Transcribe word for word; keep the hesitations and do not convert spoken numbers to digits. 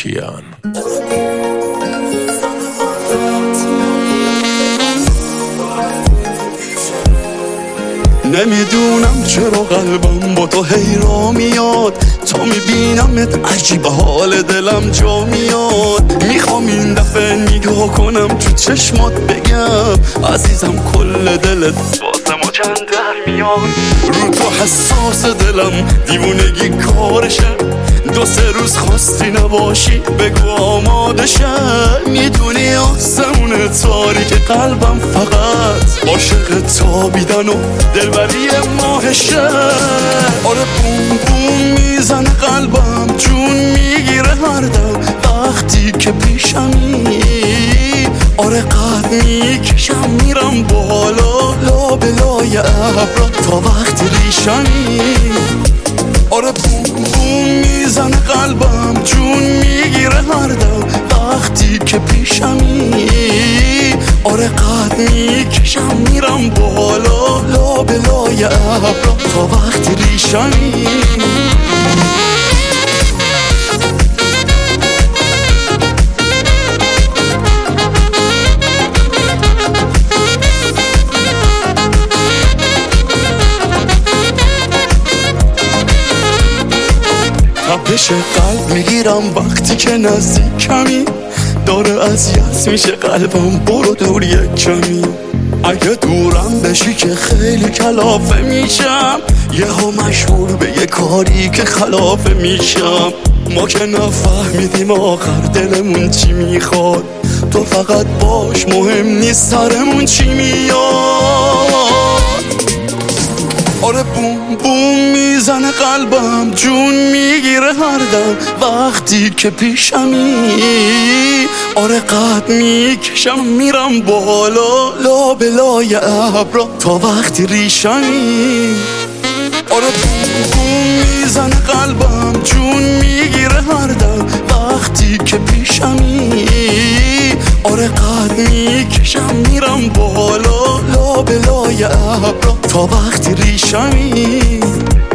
کیان. نمیدونم چرا قلبم با تو حیرا میاد، تا میبینمت عجیب حال دلم جا میاد. میخوام این دفعه نگاه کنم تو چشمات بگم عزیزم کل دلت واسه ما چند در میاد. رو تو حساس دلم دیوونگی کارشه، دو سه روز خواستی نباشی بگو آماده شد. میدونی آسمون تاریک قلبم فقط عاشق تابیدن و دلبری ماهشه. آره بوم بوم میزنه قلبم، جون میگیره هر دم وقتی که پیشمی. آره قد میکشم میرم بالا لابلای ابرا تا وقتی ریشمی. آره بوم بوم میزنه قلبم، جون میگیره هر دم وقتی که پیشمی. آره قد میکشم میرم بالا لابلای ابرا تا وقتی ریشمی. تپش قلب میگیرم وقتی که نزدیکمی، داره اذیت میشه قلبم برو دور یک کمی. اگه دورم بشی که خیلی کلافه میشم، یهو مشهور به یه کاری که خلافه میشم. ما که نفهمیدیم آخر دلمون چی میخواد، تو فقط باش مهم نیست سرمون چی میاد. آره بوم بوم میزنه قلبم، جون میگیره هر دم وقتی که پیشمی. آره قد میکشم میرم بالا لابلای ابرا تا وقتی ریشمی. آره بوم بوم میزنه قلبم، جون میگیره هر دم وقتی که پیشمی. آره قد میکشم میرم بالا لابلای ابرا تا وقتی ریشمی.